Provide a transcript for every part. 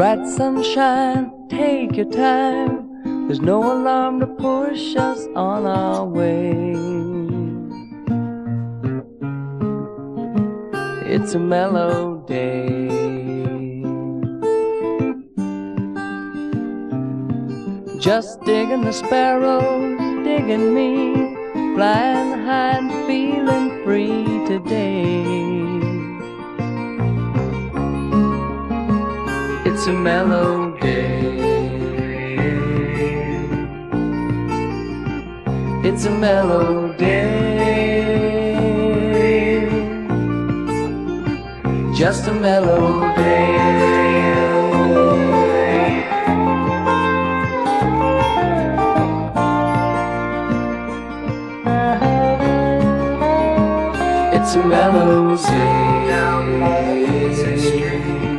bright sunshine, take your time. There's no alarm to push us on our way. It's a mellow day. Just digging the sparrows, digging me, flying high and feeling free today. It's a mellow day. It's a mellow day. Just a mellow day. It's a mellow day down the street.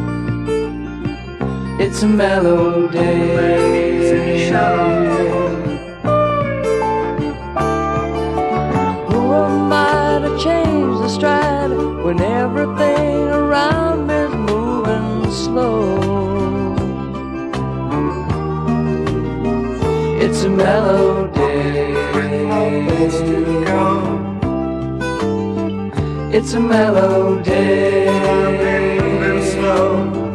It's a mellow day. Who am I to change the stride when everything around me's moving slow? It's a mellow day. It's a mellow day.